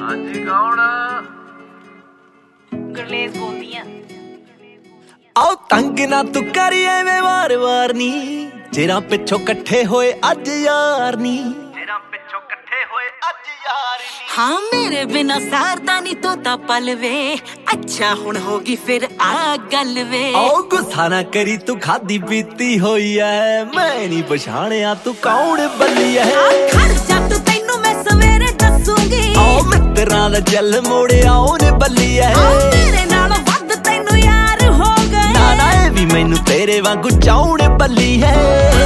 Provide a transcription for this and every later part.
ਹਾਂਜੀ ਕੌਣ? ਗੁਰਲੇਸ ਬੋਲਦੀ ਆ। ਆਓ ਤੰਗ ਨਾ ਤੂੰ ਕਰੀ ਐਵੇਂ ਵਾਰ-ਵਾਰ ਨੀ, ਜਿਹੜਾ ਪਿੱਛੋਂ ਇਕੱਠੇ ਹੋਏ ਅੱਜ ਯਾਰ ਨੀ, ਜਿਹੜਾ ਪਿੱਛੋਂ ਇਕੱਠੇ ਹੋਏ ਅੱਜ ਯਾਰ ਨੀ। ਹਾਂ ਮੇਰੇ ਬਿਨਾ ਸਾਰਦਾ ਨੀ ਤੂੰ ਤਾਂ ਪਲ ਵੇ, ਅੱਛਾ ਹੁਣ ਹੋ ਗਈ ਫਿਰ ਆ ਗੱਲ ਵੇ। ਆਓ ਗੁੱਸਾ ਨਾ ਕਰੀ ਤੂੰ ਖਾਦੀ ਪੀਤੀ ਹੋਈ ਐ, ਮੈਂ ਨਹੀਂ ਪਛਾਣਿਆ ਤੂੰ ਕੌਣ ਬੱਲੀ ਐ। ਖੜ ਜਾ ਤੂੰ ਤੈਨੂੰ ਮੈਂ ਸਵੇਰੇ ਦੱਸੂਗੀ, ਆਓ ਮਿੱਤਰਾਂ ਦਾ ਜਲ ਮੋੜਿਆ ਉਹਨੇ ਬੱਲੀ ਐ। ਤੇਰੇ ਨਾਲੋਂ ਵੱਧ ਤੈਨੂੰ ਯਾਰ ਹੋ ਗਏ, ਨਾ ਨਾ ਇਹ ਵੀ ਮੈਨੂੰ ਤੇਰੇ ਵਾਂਗੂ ਚਾਉਣ ਬੱਲੀ ਹੈ।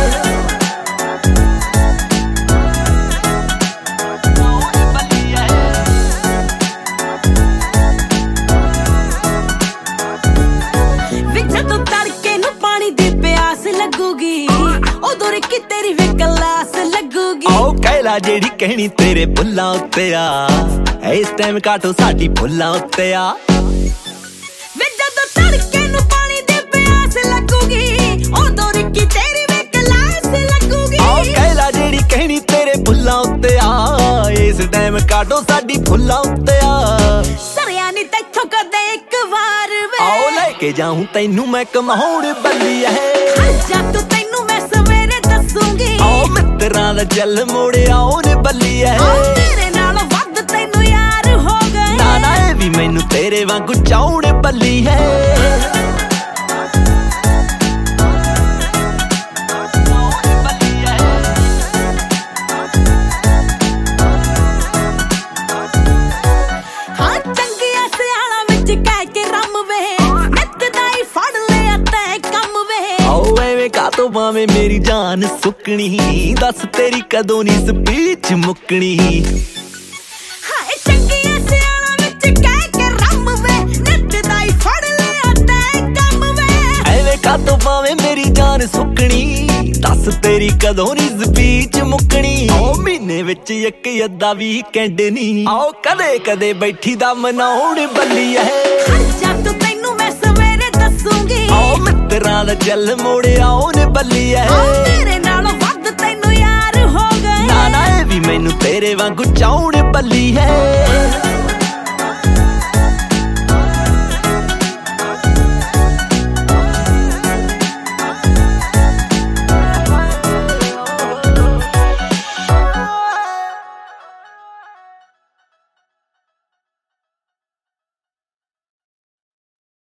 ਜਦੋਂ ਤੜਕੇ ਨੂੰ ਪਾਣੀ ਦੀ ਪਿਆਸ ਲੱਗੂਗੀ, ਉਦੋਂ ਰਿੱਕੀ ਤੇਰੀ ਵੇ ਕਲਾਸ ਲੱਗੂਗੀ। ਆਓ ਕਹਿਲਾ ਜਿਹੜੀ ਕਹਿਣੀ ਤੇਰੇ ਬੁੱਲਾਂ ਉੱਤੇ ਆ, ਇਸ ਟਾਈਮ ਕਾਟੋ ਸਾਡੀ ਫੁੱਲਾਂ ਉੱਤੇ ਆ। ਵੇ ਜਦੋਂ ਤੜਕੇ ਨੂੰ ਪਾਣੀ ਦੀ ਪਿਆਸ ਲੱਗੂਗੀ, ਉਦੋਂ ਰਿੱਕੀ ਤੇਰੀ ਵੇ ਕਲਾਸ ਲੱਗੂਗੀ। ਆਓ ਕਹਿਲਾ ਜਿਹੜੀ ਕਹਿਣੀ ਤੇਰੇ ਬੁੱਲਾਂ ਉੱਤੇ ਆ, ਇਸ ਟਾਈਮ ਕਾਟੋ ਸਾਡੀ ਫੁੱਲਾਂ ਉੱਤੇ ਆ। ਸਰਿਆ ਨੀ ਤੈਥੋਂ ਕਦੇ ਇੱਕ ਵਾਰ ਵੇ, ਆਓ ਲੈ ਕੇ ਜਾਊਂ ਤੈਨੂੰ ਮੈਂ ਕਮਾਉਣ ਬੱਲੀ ਐ। ਜਾ ਤੂੰ ਤੈਨੂੰ ਮੈਂ ਸਵੇਰੇ ਦੱਸੂਗੀ, ਆਓ ਮਿੱਤਰਾਂ ਦਾ ਜਲ ਮੋੜਿਆ ਉਹਨੇ ਬੱਲੀ ਐ। ਤੇਰੇ ਨਾਲੋਂ ਵੱਧ ਤੈਨੂੰ ਯਾਰ ਹੋ ਗਏ, ਨਾ ਨਾ ਇਹ ਵੀ ਮੈਨੂੰ ਤੇਰੇ ਵਾਂਗੂ ਚਾਉਣ ਬੱਲੀ ਹੈ। ਕਾਤੋਂ ਭਾਵੇਂ ਮੇਰੀ ਜਾਨ ਸੁੱਕਣੀ, ਦੱਸ ਤੇਰੀ ਕਦੋਂ ਨੀ ਸਪੀਚ ਮੁੱਕਣੀ। ਹਾਏ ਚੰਗੀਆਂ ਸਿਆਲਾਂ ਵਿੱਚ ਕਹਿ ਕੇ ਰੰਮ ਵੇ, ਨੱਚਦਾ ਹੀ ਫੜ ਲਿਆ ਤੈਂ ਕੰਮ ਵੇ। ਐਵੇਂ ਕਾਤੋਂ ਭਾਵੇਂ ਮੇਰੀ ਜਾਨ ਸੁੱਕਣੀ, ਦੱਸ ਤੇਰੀ ਕਦੋਂ ਨੀ ਸਪੀਚ ਮੁੱਕਣੀ। ਆਓ ਮਹੀਨੇ ਵਿੱਚ ਇੱਕ ਅੱਧਾ ਵੀਕਐਂਡ ਨੀ, ਆਓ ਕਦੇ ਕਦੇ ਬੈਠੀ ਦਾ ਮਨਾਉਣ ਬੱਲੀ ਐ। ਜਾ ਤੂੰ ਤੈਨੂੰ ਮੈਂ ਸਵੇਰੇ ਦੱਸੂਗੀ, ਆਓ ਮਿੱਤਰਾਂ ਦਾ ਜਲ ਮੋੜਿਆ ਉਹਨੇ ਬੱਲੀ ਐ। ਤੇਰੇ ਨਾਲੋਂ ਵੱਧ ਤੈਨੂੰ ਯਾਰ ਹੋ ਗਏ, ਨਾ ਨਾ ਇਹ ਵੀ ਮੈਨੂੰ ਤੇਰੇ ਵਾਂਗੂ ਚਾਉਣ ਬੱਲੀ ਹੈ।